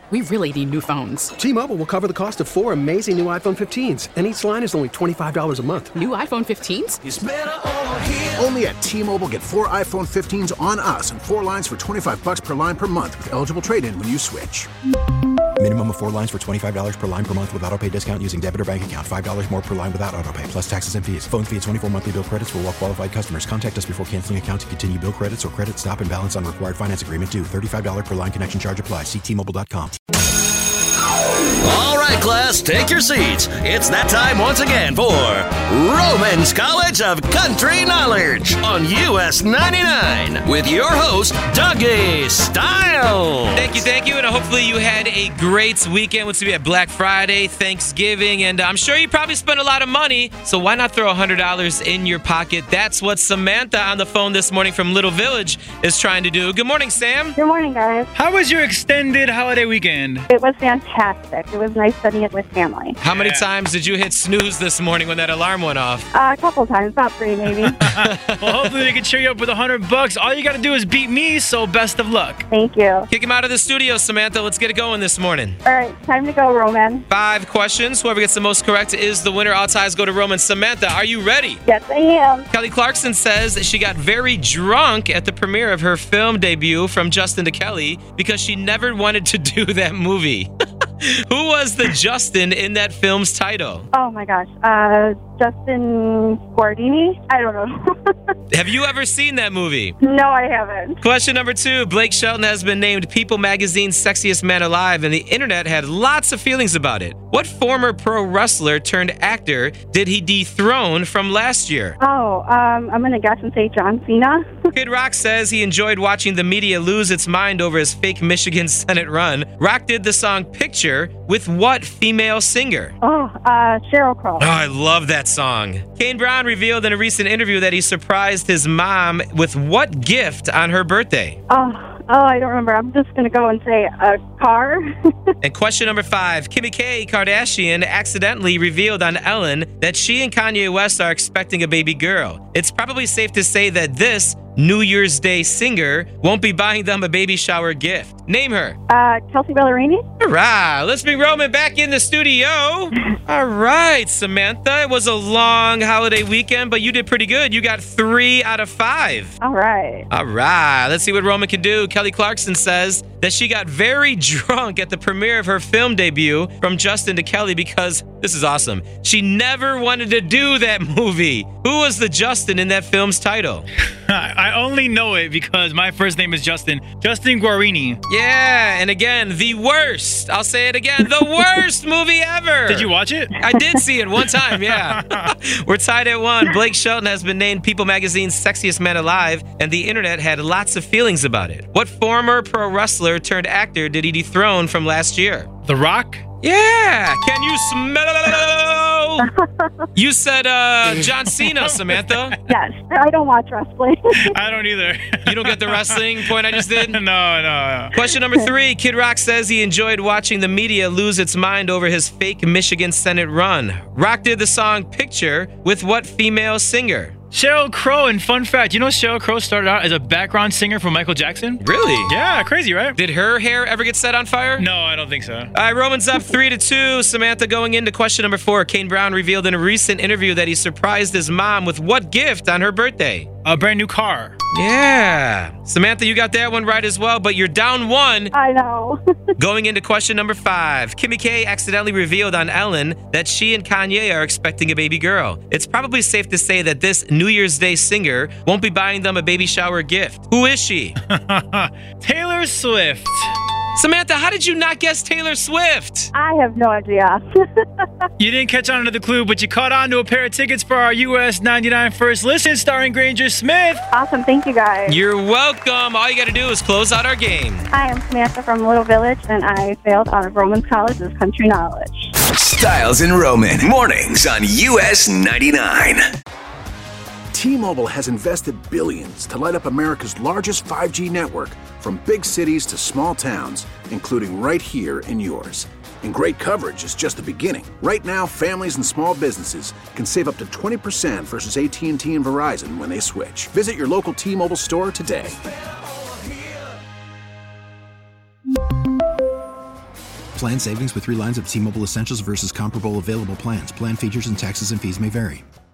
We really need new phones. T-Mobile will cover the cost of 4 amazing new iPhone 15s, and each line is only $25 a month. New iPhone 15s? It's better over here. Only at T-Mobile, get 4 iPhone 15s on us and 4 lines for $25 per line per month with eligible trade-in when you switch. Minimum of 4 lines for $25 per line per month with autopay discount using debit or bank account. $5 more per line without autopay, plus taxes and fees. Phone fee at 24 monthly bill credits for well-qualified customers. Contact us before canceling account to continue bill credits or credit stop and balance on required finance agreement due. $35 per line connection charge applies. See T-Mobile.com. All right, class, take your seats. It's that time once again for Roman's College of Country Knowledge on US 99 with your host, Dougie Style. Thank you, and hopefully you had a great weekend. Once we had Black Friday, Thanksgiving, and I'm sure you probably spent a lot of money, so why not throw $100 in your pocket? That's what Samantha on the phone this morning from Little Village is trying to do. Good morning, Sam. Good morning, guys. How was your extended holiday weekend? It was fantastic. It was nice spending it with family. How many times did you hit snooze this morning when that alarm went off? A couple times, about 3 maybe. Well, hopefully they can cheer you up with $100. All you got to do is beat me, so best of luck. Thank you. Kick him out of the studio, Samantha. Let's get it going this morning. All right, time to go, Roman. 5 questions. Whoever gets the most correct is the winner. All ties go to Roman. Samantha, are you ready? Yes, I am. Kelly Clarkson says that she got very drunk at the premiere of her film debut from Justin to Kelly because she never wanted to do that movie. Who was the Justin in that film's title? Oh, my gosh. Justin Guardini? I don't know. Have you ever seen that movie? No, I haven't. Question number 2. Blake Shelton has been named People Magazine's Sexiest Man Alive, and the internet had lots of feelings about it. What former pro wrestler turned actor did he dethrone from last year? Oh, I'm going to guess and say John Cena. Kid Rock says he enjoyed watching the media lose its mind over his fake Michigan Senate run. Rock did the song Picture with what female singer? Oh, Sheryl Crow. Oh, I love that song. Kane Brown revealed in a recent interview that he surprised his mom with what gift on her birthday? Oh, I don't remember. I'm just going to go and say a car. And question number 5. Kim K. Kardashian accidentally revealed on Ellen that she and Kanye West are expecting a baby girl. It's probably safe to say that this New Year's Day singer won't be buying them a baby shower gift. Name her. Kelsey Ballerini. All right, let's bring Roman back in the studio. All right, Samantha, it was a long holiday weekend, but you did pretty good. You got 3 out of 5. All right. All right, let's see what Roman can do. Kelly Clarkson says that she got very drunk at the premiere of her film debut from Justin to Kelly because, this is awesome, she never wanted to do that movie. Who was the Justin in that film's title? I only know it because my first name is Justin. Justin Guarini. Yeah, and again, the worst. I'll say it again, the worst movie ever. Did you watch it? I did see it one time, yeah. We're tied at 1. Blake Shelton has been named People Magazine's Sexiest Man Alive, and the internet had lots of feelings about it. What former pro wrestler turned actor did he dethrone from last year? The Rock? Yeah. Can you smell? You said John Cena, Samantha. Yes. I don't watch wrestling. I don't either. You don't get the wrestling point I just did? No. Question number 3. Kid Rock says he enjoyed watching the media lose its mind over his fake Michigan Senate run. Rock did the song Picture with what female singer? Sheryl Crow, and fun fact, you know Sheryl Crow started out as a background singer for Michael Jackson? Really? Yeah, crazy, right? Did her hair ever get set on fire? No, I don't think so. All right, Roman's up 3-2. Samantha going into question number 4. Kane Brown revealed in a recent interview that he surprised his mom with what gift on her birthday? A brand new car. Yeah. Samantha, you got that one right as well, but you're down 1. I know. Going into question number 5. Kimmy K accidentally revealed on Ellen that she and Kanye are expecting a baby girl. It's probably safe to say that this New Year's Day singer won't be buying them a baby shower gift. Who is she? Taylor Swift. Samantha, how did you not guess Taylor Swift? I have no idea. You didn't catch on to the clue, but you caught on to a pair of tickets for our US 99 First Listen starring Granger Smith. Awesome. Thank you, guys. You're welcome. All you got to do is close out our game. I am Samantha from Little Village, and I failed out of Roman's College of Country Knowledge. Styles and Roman, mornings on US 99. T-Mobile has invested billions to light up America's largest 5G network, from big cities to small towns, including right here in yours. And great coverage is just the beginning. Right now, families and small businesses can save up to 20% versus AT&T and Verizon when they switch. Visit your local T-Mobile store today. Plan savings with 3 lines of T-Mobile Essentials versus comparable available plans. Plan features and taxes and fees may vary.